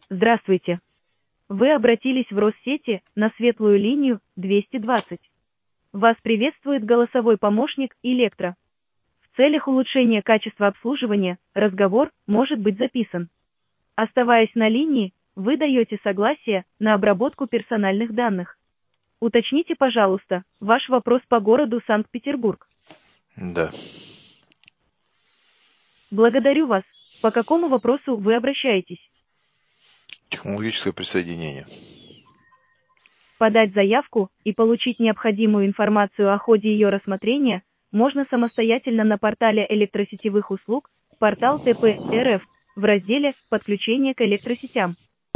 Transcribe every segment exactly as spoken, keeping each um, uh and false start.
Здравствуйте. Вы обратились в Россети на светлую линию двести двадцать. Вас приветствует голосовой помощник Электро. В целях улучшения качества обслуживания разговор может быть записан. Оставаясь на линии, вы даете согласие на обработку персональных данных. Уточните, пожалуйста, ваш вопрос по городу Санкт-Петербург. Да. Благодарю вас. По какому вопросу вы обращаетесь? Технологическое присоединение. Подать заявку и получить необходимую информацию о ходе ее рассмотрения можно самостоятельно на портале электросетевых услуг «Портал ТП.РФ» в разделе «Подключение к электросетям».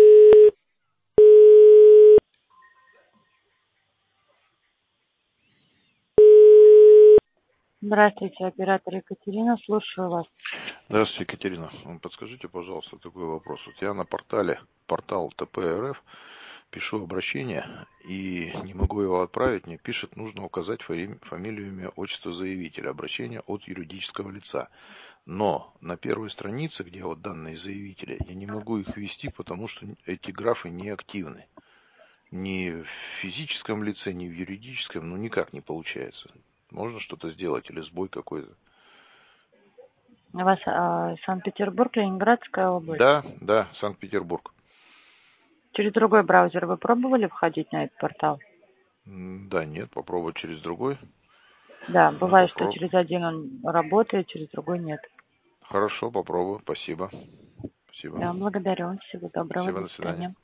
Здравствуйте, оператор Екатерина, слушаю вас. Здравствуйте, Екатерина. Подскажите, пожалуйста, такой вопрос. Вот я на портале портал ТП.РФ пишу обращение и не могу его отправить. Мне пишет, нужно указать фамилию, имя, отчество заявителя. Обращение от юридического лица. Но на первой странице, где вот данные заявителя, я не могу их ввести, потому что эти графы не активны. Ни в физическом лице, ни в юридическом, ну никак не получается. Можно что-то сделать или сбой какой-то? У вас а, Санкт-Петербург, Ленинградская область. Да, да, Санкт-Петербург. Через другой браузер вы пробовали входить на этот портал? Да, нет, попробовать через другой. Да, Ну, бывает, что попробуй. через один он работает, через другой нет. Хорошо, попробую. Спасибо. Спасибо. Да, благодарю. Всего доброго. Спасибо, До до свидания. свидания.